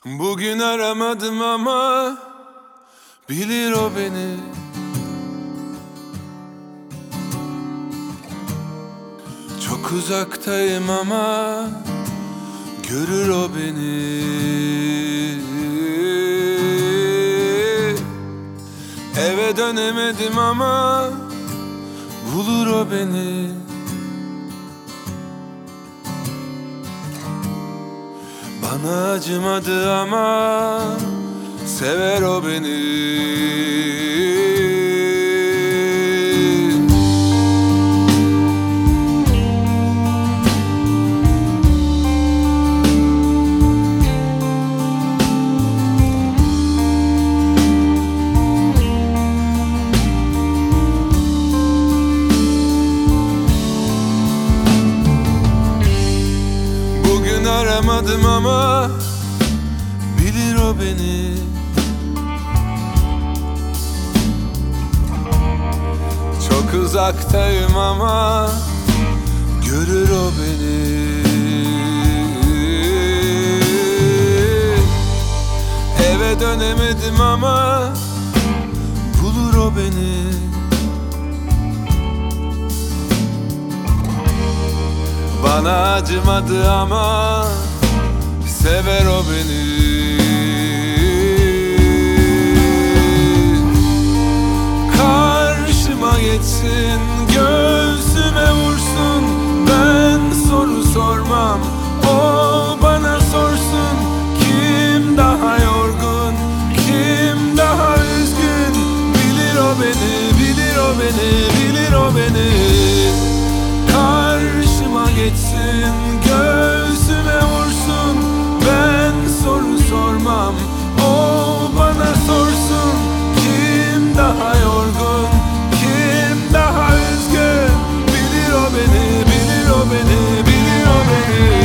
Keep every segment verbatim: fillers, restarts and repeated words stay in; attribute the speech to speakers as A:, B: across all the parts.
A: Bugün aramadım ama bilir o beni. Çok uzaktayım ama görür o beni. Eve dönemedim ama bulur o beni. Bana acımadı ama sever o beni. Bugün aramadım ama bilir o beni. Çok uzaktayım ama görür o beni. Eve dönemedim ama bulur o beni. Bana acımadı ama sever o beni. Karşıma geçsin, göğsüme vursun, ben soru sormam, o bana sorsun. Kim daha yorgun, kim daha üzgün, bilir o beni, bilir o beni, bilir o beni. Karşıma geçsin, göğsüme vursun, ben soru sormam, o bana sorsun. Kim daha yorgun, kim daha üzgün, bilir o beni, bilir o beni, bilir o beni.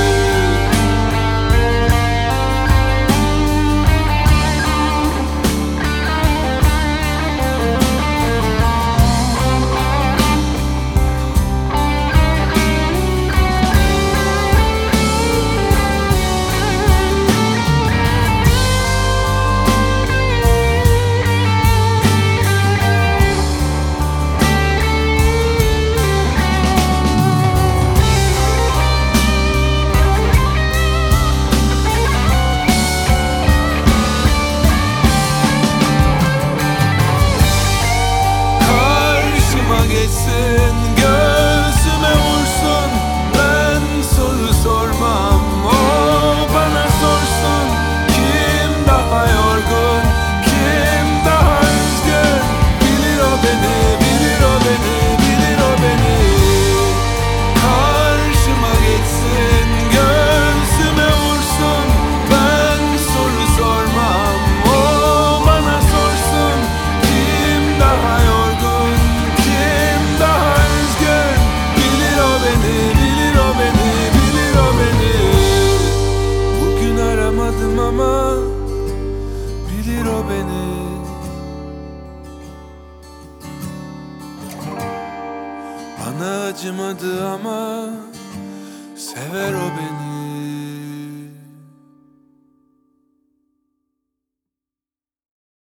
A: Geçsin, göğsüme vursun, ben soru sormam, o bana sorsun. Kim daha yorgun, kim daha üzgün, bilir o beni, bilir o beni, bilir o beni. Karşıma geçsin, göğsüme vursun, ben soru sormam, o bana sorsun. Kim daha yorgun, daha üzgün, bilir o beni, bilir o beni, bilir o beni. Bugün aramadım ama bilir o beni. Bana acımadı ama sever o beni.